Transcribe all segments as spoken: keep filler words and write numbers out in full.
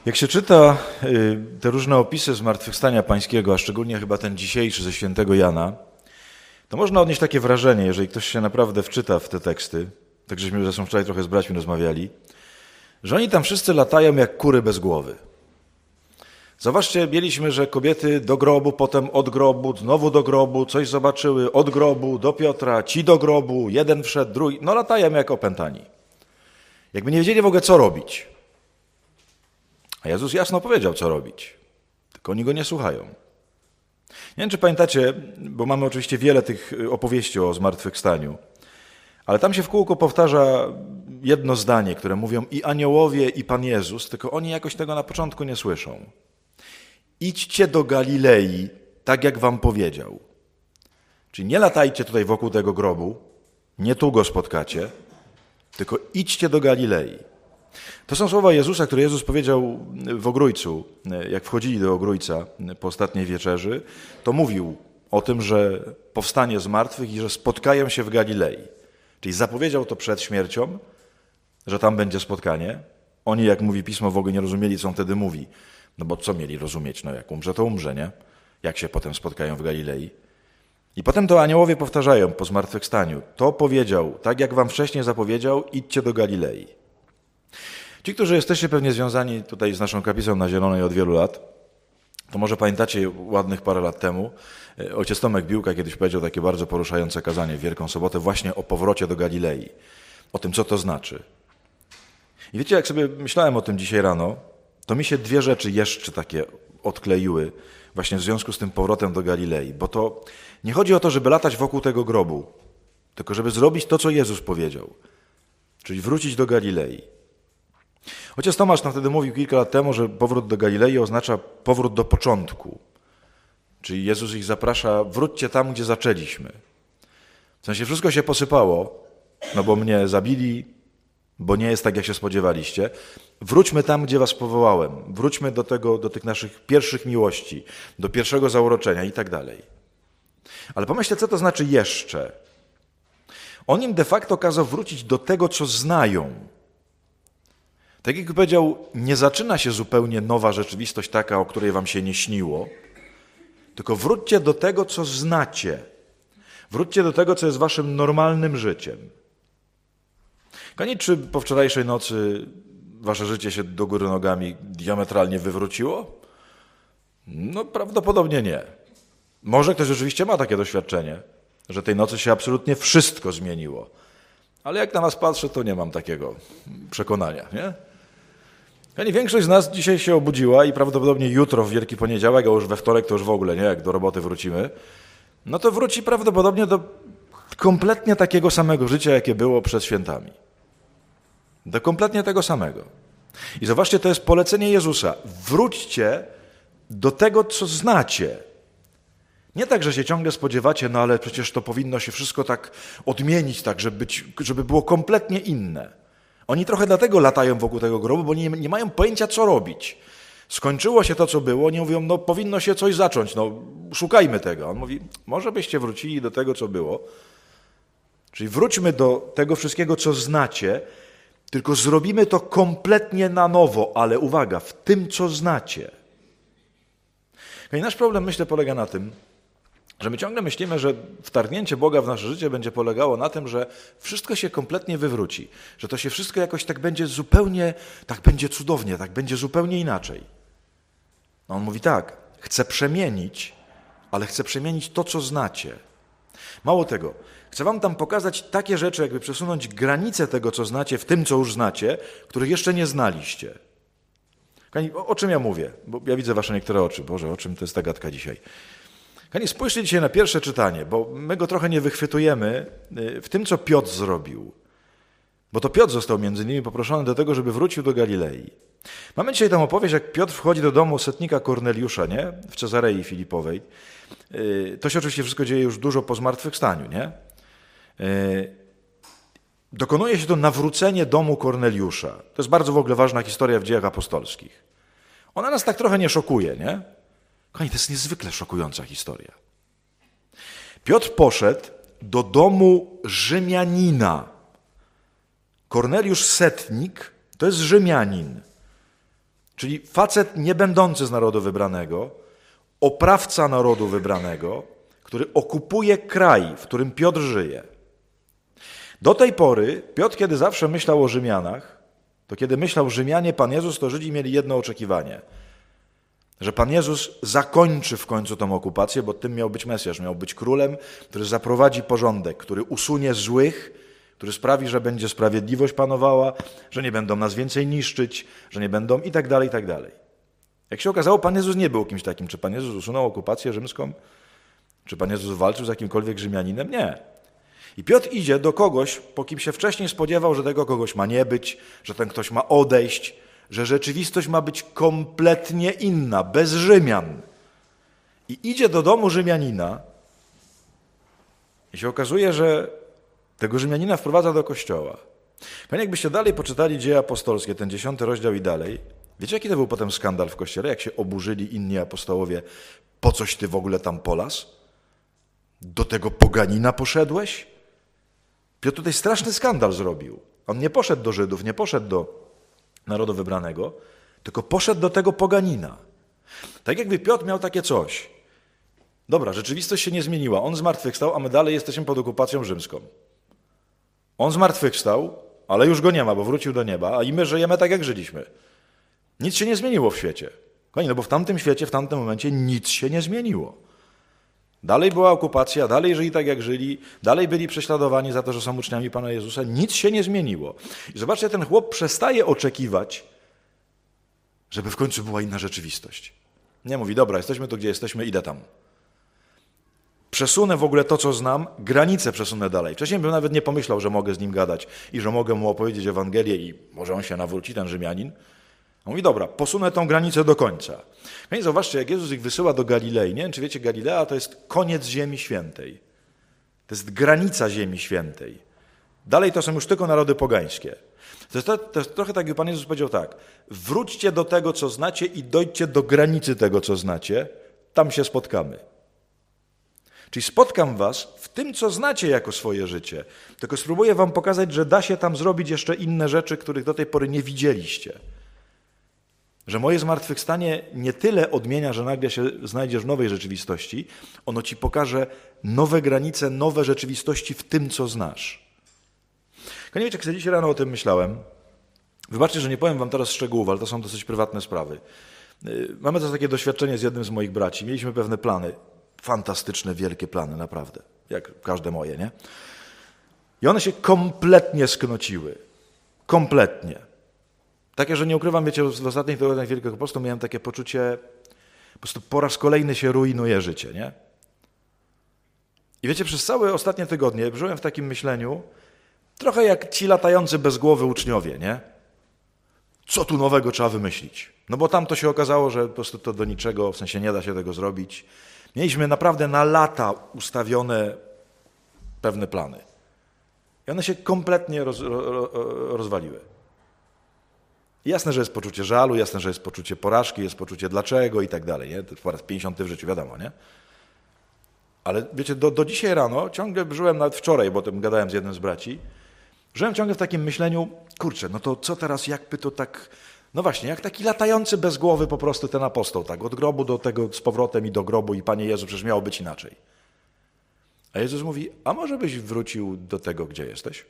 Jak się czyta te różne opisy zmartwychwstania pańskiego, a szczególnie chyba ten dzisiejszy ze świętego Jana, to można odnieść takie wrażenie, jeżeli ktoś się naprawdę wczyta w te teksty, tak żeśmy zresztą wczoraj trochę z braćmi rozmawiali, że oni tam wszyscy latają jak kury bez głowy. Zobaczcie, mieliśmy, że kobiety do grobu, potem od grobu, znowu do grobu, coś zobaczyły, od grobu do Piotra, ci do grobu, jeden wszedł, drugi, no latają jak opętani. Jakby nie wiedzieli w ogóle, co robić. A Jezus jasno powiedział, co robić, tylko oni go nie słuchają. Nie wiem, czy pamiętacie, bo mamy oczywiście wiele tych opowieści o zmartwychwstaniu, ale tam się w kółko powtarza jedno zdanie, które mówią i aniołowie, i Pan Jezus, tylko oni jakoś tego na początku nie słyszą. Idźcie do Galilei, tak jak wam powiedział. Czyli nie latajcie tutaj wokół tego grobu, nie tu go spotkacie, tylko idźcie do Galilei. To są słowa Jezusa, które Jezus powiedział w Ogrójcu. Jak wchodzili do Ogrójca po ostatniej wieczerzy, to mówił o tym, że powstanie z martwych i że spotkają się w Galilei. Czyli zapowiedział to przed śmiercią, że tam będzie spotkanie. Oni, jak mówi Pismo, w ogóle nie rozumieli, co on wtedy mówi. No bo co mieli rozumieć? No jak umrze, to umrze, nie? Jak się potem spotkają w Galilei? I potem to aniołowie powtarzają po zmartwychwstaniu. To powiedział, tak jak wam wcześniej zapowiedział, idźcie do Galilei. Ci, którzy jesteście pewnie związani tutaj z naszą kaplicą na Zielonej od wielu lat, to może pamiętacie ładnych parę lat temu, ojciec Tomek Biłka kiedyś powiedział takie bardzo poruszające kazanie w Wielką Sobotę właśnie o powrocie do Galilei, o tym, co to znaczy. I wiecie, jak sobie myślałem o tym dzisiaj rano, to mi się dwie rzeczy jeszcze takie odkleiły właśnie w związku z tym powrotem do Galilei, bo to nie chodzi o to, żeby latać wokół tego grobu, tylko żeby zrobić to, co Jezus powiedział, czyli wrócić do Galilei. Ojciec Tomasz nam wtedy mówił kilka lat temu, że powrót do Galilei oznacza powrót do początku. Czyli Jezus ich zaprasza, wróćcie tam, gdzie zaczęliśmy. W sensie wszystko się posypało, no bo mnie zabili, bo nie jest tak, jak się spodziewaliście. Wróćmy tam, gdzie was powołałem. Wróćmy do tego, do tych naszych pierwszych miłości, do pierwszego zauroczenia i tak dalej. Ale pomyślcie, co to znaczy jeszcze. On im de facto kazał wrócić do tego, co znają. Tak jak powiedział, nie zaczyna się zupełnie nowa rzeczywistość taka, o której wam się nie śniło, tylko wróćcie do tego, co znacie. Wróćcie do tego, co jest waszym normalnym życiem. Konie, czy po wczorajszej nocy wasze życie się do góry nogami diametralnie wywróciło? No prawdopodobnie nie. Może ktoś rzeczywiście ma takie doświadczenie, że tej nocy się absolutnie wszystko zmieniło. Ale jak na nas patrzę, to nie mam takiego przekonania, nie? Konie, większość z nas dzisiaj się obudziła i prawdopodobnie jutro, w Wielki Poniedziałek, a już we wtorek to już w ogóle, nie? Jak do roboty wrócimy, no to wróci prawdopodobnie do kompletnie takiego samego życia, jakie było przed świętami. Do kompletnie tego samego. I zobaczcie, to jest polecenie Jezusa. Wróćcie do tego, co znacie. Nie tak, że się ciągle spodziewacie, no ale przecież to powinno się wszystko tak odmienić, tak, żeby, być, żeby było kompletnie inne. Oni trochę dlatego latają wokół tego grobu, bo nie, nie mają pojęcia, co robić. Skończyło się to, co było, oni mówią, no powinno się coś zacząć, no szukajmy tego. On mówi, może byście wrócili do tego, co było. Czyli wróćmy do tego wszystkiego, co znacie, tylko zrobimy to kompletnie na nowo, ale uwaga, w tym, co znacie. I nasz problem, myślę, polega na tym, że my ciągle myślimy, że wtargnięcie Boga w nasze życie będzie polegało na tym, że wszystko się kompletnie wywróci, że to się wszystko jakoś tak będzie zupełnie, tak będzie cudownie, tak będzie zupełnie inaczej. No on mówi tak, chcę przemienić, ale chcę przemienić to, co znacie. Mało tego, chcę wam tam pokazać takie rzeczy, jakby przesunąć granice tego, co znacie, w tym, co już znacie, których jeszcze nie znaliście. O, o czym ja mówię? Bo ja widzę wasze niektóre oczy. Boże, o czym to jest ta gadka dzisiaj? Kochani, spójrzcie dzisiaj na pierwsze czytanie, bo my go trochę nie wychwytujemy w tym, co Piotr zrobił. Bo to Piotr został między innymi poproszony do tego, żeby wrócił do Galilei. Mamy dzisiaj tam opowieść, jak Piotr wchodzi do domu setnika Korneliusza, nie? W Cezarei Filipowej. To się oczywiście wszystko dzieje już dużo po zmartwychwstaniu, nie? Dokonuje się to nawrócenie domu Korneliusza. To jest bardzo w ogóle ważna historia w dziejach apostolskich. Ona nas tak trochę nie szokuje, nie? Kochani, to jest niezwykle szokująca historia. Piotr poszedł do domu Rzymianina. Korneliusz Setnik to jest Rzymianin. Czyli facet nie będący z narodu wybranego, oprawca narodu wybranego, który okupuje kraj, w którym Piotr żyje. Do tej pory Piotr, kiedy zawsze myślał o Rzymianach, to kiedy myślał Rzymianie, Pan Jezus, to Żydzi mieli jedno oczekiwanie. Że Pan Jezus zakończy w końcu tą okupację, bo tym miał być Mesjasz, miał być królem, który zaprowadzi porządek, który usunie złych, który sprawi, że będzie sprawiedliwość panowała, że nie będą nas więcej niszczyć, że nie będą i tak dalej, i tak dalej. Jak się okazało, Pan Jezus nie był kimś takim. Czy Pan Jezus usunął okupację rzymską? Czy Pan Jezus walczył z jakimkolwiek Rzymianinem? Nie. I Piotr idzie do kogoś, po kim się wcześniej spodziewał, że tego kogoś ma nie być, że ten ktoś ma odejść, że rzeczywistość ma być kompletnie inna, bez Rzymian. I idzie do domu Rzymianina i się okazuje, że tego Rzymianina wprowadza do kościoła. Panie, jakbyście dalej poczytali Dzieje Apostolskie, ten dziesiąty rozdział i dalej, wiecie, jaki to był potem skandal w kościele, jak się oburzyli inni apostołowie, po coś ty w ogóle tam polas? Do tego poganina poszedłeś? Piotr tutaj straszny skandal zrobił. On nie poszedł do Żydów, nie poszedł do narodu wybranego, tylko poszedł do tego poganina. Tak jakby Piotr miał takie coś. Dobra, rzeczywistość się nie zmieniła. On zmartwychwstał, a my dalej jesteśmy pod okupacją rzymską. On zmartwychwstał, ale już go nie ma, bo wrócił do nieba, a i my żyjemy tak, jak żyliśmy. Nic się nie zmieniło w świecie. No bo w tamtym świecie, w tamtym momencie nic się nie zmieniło. Dalej była okupacja, dalej żyli tak, jak żyli, dalej byli prześladowani za to, że są uczniami Pana Jezusa. Nic się nie zmieniło. I zobaczcie, ten chłop przestaje oczekiwać, żeby w końcu była inna rzeczywistość. Nie mówi, dobra, jesteśmy tu, gdzie jesteśmy, idę tam. Przesunę w ogóle to, co znam, granice przesunę dalej. Wcześniej bym nawet nie pomyślał, że mogę z nim gadać i że mogę mu opowiedzieć Ewangelię i może on się nawróci, ten Rzymianin. On mówi, dobra, posunę tą granicę do końca. No i zobaczcie, jak Jezus ich wysyła do Galilei. Nie wiem, czy wiecie, Galilea to jest koniec Ziemi Świętej. To jest granica Ziemi Świętej. Dalej to są już tylko narody pogańskie. To jest, to, to jest trochę tak, jak Pan Jezus powiedział tak. Wróćcie do tego, co znacie i dojdźcie do granicy tego, co znacie. Tam się spotkamy. Czyli spotkam was w tym, co znacie jako swoje życie. Tylko spróbuję wam pokazać, że da się tam zrobić jeszcze inne rzeczy, których do tej pory nie widzieliście. Że moje zmartwychwstanie nie tyle odmienia, że nagle się znajdziesz w nowej rzeczywistości, ono ci pokaże nowe granice, nowe rzeczywistości w tym, co znasz. Nie wiecie, jak sobie dzisiaj rano o tym myślałem. Wybaczcie, że nie powiem wam teraz szczegółów, ale to są dosyć prywatne sprawy. Mamy też takie doświadczenie z jednym z moich braci. Mieliśmy pewne plany. Fantastyczne, wielkie plany, naprawdę. Jak każde moje, nie? I one się kompletnie sknociły. Kompletnie. Takie, że nie ukrywam, wiecie, w ostatnich tygodniach Wielkiego Postu miałem takie poczucie, po prostu po raz kolejny się rujnuje życie, nie? I wiecie, przez całe ostatnie tygodnie żyłem w takim myśleniu, trochę jak ci latający bez głowy uczniowie, nie? Co tu nowego trzeba wymyślić? No bo tam to się okazało, że po prostu to do niczego, w sensie nie da się tego zrobić. Mieliśmy naprawdę na lata ustawione pewne plany. I one się kompletnie roz, ro, rozwaliły. Jasne, że jest poczucie żalu, jasne, że jest poczucie porażki, jest poczucie dlaczego i tak dalej. Nie? To po raz pięćdziesiąty w życiu, wiadomo, nie? Ale wiecie, do, do dzisiaj rano ciągle żyłem, nawet wczoraj, bo o tym gadałem z jednym z braci, żyłem ciągle w takim myśleniu, kurczę, no to co teraz, jakby to tak, no właśnie, jak taki latający bez głowy po prostu ten apostoł, tak, od grobu do tego z powrotem i do grobu i Panie Jezu, przecież miało być inaczej. A Jezus mówi, a może byś wrócił do tego, gdzie jesteś?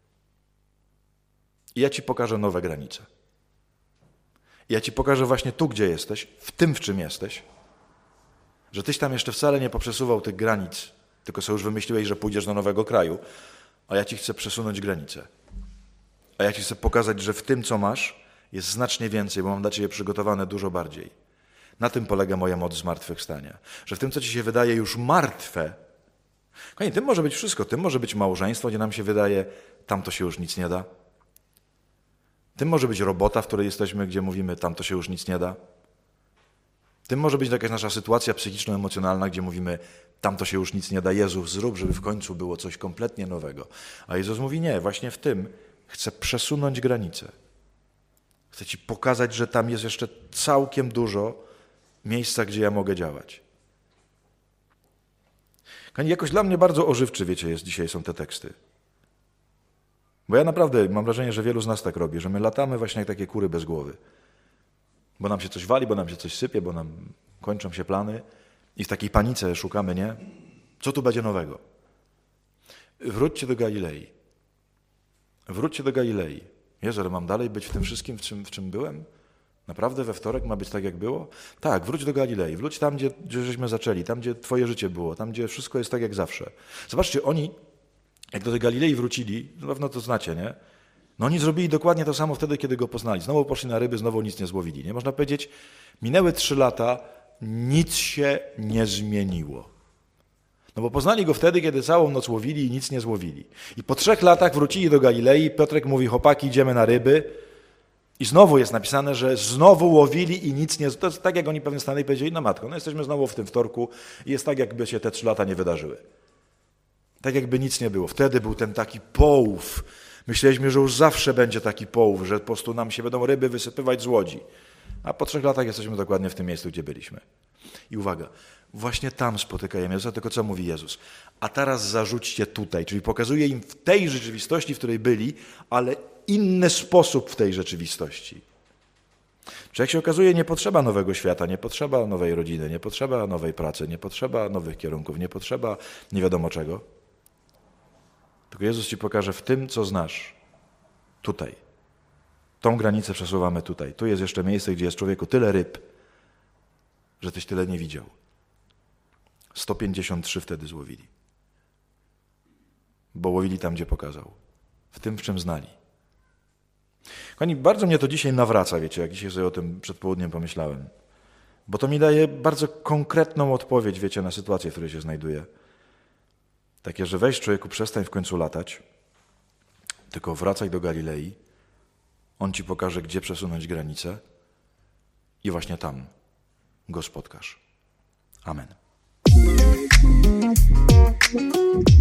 I ja ci pokażę nowe granice. I ja ci pokażę właśnie tu, gdzie jesteś, w tym, w czym jesteś, że tyś tam jeszcze wcale nie poprzesuwał tych granic, tylko sobie już wymyśliłeś, że pójdziesz do nowego kraju, a ja ci chcę przesunąć granice. A ja ci chcę pokazać, że w tym, co masz, jest znacznie więcej, bo mam dla ciebie przygotowane dużo bardziej. Na tym polega moja moc zmartwychwstania. Że w tym, co ci się wydaje już martwe, kochani, tym może być wszystko. Tym może być małżeństwo, gdzie nam się wydaje, tam to się już nic nie da. Tym może być robota, w której jesteśmy, gdzie mówimy, tam to się już nic nie da. Tym może być jakaś nasza sytuacja psychiczno-emocjonalna, gdzie mówimy, tam to się już nic nie da. Jezu, zrób, żeby w końcu było coś kompletnie nowego. A Jezus mówi, nie, właśnie w tym chcę przesunąć granice. Chcę ci pokazać, że tam jest jeszcze całkiem dużo miejsca, gdzie ja mogę działać. Jakoś dla mnie bardzo ożywczy, wiecie, jest dzisiaj są te teksty. Bo ja naprawdę mam wrażenie, że wielu z nas tak robi, że my latamy właśnie jak takie kury bez głowy. Bo nam się coś wali, bo nam się coś sypie, bo nam kończą się plany i w takiej panice szukamy, nie? Co tu będzie nowego? Wróćcie do Galilei. Wróćcie do Galilei. Jezu, ale mam dalej być w tym wszystkim, w czym, w czym byłem? Naprawdę we wtorek ma być tak, jak było? Tak, wróć do Galilei. Wróć tam, gdzie, gdzie żeśmy zaczęli, tam, gdzie twoje życie było, tam, gdzie wszystko jest tak, jak zawsze. Zobaczcie, oni, jak do tej Galilei wrócili, na pewno to znacie, nie? No oni zrobili dokładnie to samo wtedy, kiedy go poznali. Znowu poszli na ryby, znowu nic nie złowili. Nie? Można powiedzieć, minęły trzy lata, nic się nie zmieniło. No bo poznali go wtedy, kiedy całą noc łowili i nic nie złowili. I po trzech latach wrócili do Galilei, Piotrek mówi, chłopaki, idziemy na ryby. I znowu jest napisane, że znowu łowili i nic nie... To jest tak, jak oni pewnie stanęli i powiedzieli, no matko, no jesteśmy znowu w tym wtorku i jest tak, jakby się te trzy lata nie wydarzyły. Tak, jakby nic nie było. Wtedy był ten taki połów. Myśleliśmy, że już zawsze będzie taki połów, że po prostu nam się będą ryby wysypywać z łodzi. A po trzech latach jesteśmy dokładnie w tym miejscu, gdzie byliśmy. I uwaga, właśnie tam spotykają Jezusa, tylko co mówi Jezus? A teraz zarzućcie tutaj, czyli pokazuje im w tej rzeczywistości, w której byli, ale inny sposób w tej rzeczywistości. Czy jak się okazuje, nie potrzeba nowego świata, nie potrzeba nowej rodziny, nie potrzeba nowej pracy, nie potrzeba nowych kierunków, nie potrzeba nie wiadomo czego. Tylko Jezus ci pokaże w tym, co znasz. Tutaj. Tą granicę przesuwamy tutaj. Tu jest jeszcze miejsce, gdzie jest człowieku tyle ryb, że tyś tyle nie widział. sto pięćdziesiąt trzy wtedy złowili. Bo łowili tam, gdzie pokazał. W tym, w czym znali. Kochani, bardzo mnie to dzisiaj nawraca, wiecie, jak dzisiaj sobie o tym przed południem pomyślałem. Bo to mi daje bardzo konkretną odpowiedź, wiecie, na sytuację, w której się znajduję. Takie, że weź człowieku, przestań w końcu latać, tylko wracaj do Galilei, on ci pokaże, gdzie przesunąć granicę i właśnie tam go spotkasz. Amen.